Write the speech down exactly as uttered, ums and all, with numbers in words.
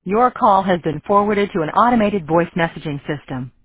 Your call has been forwarded to an automated voice messaging system.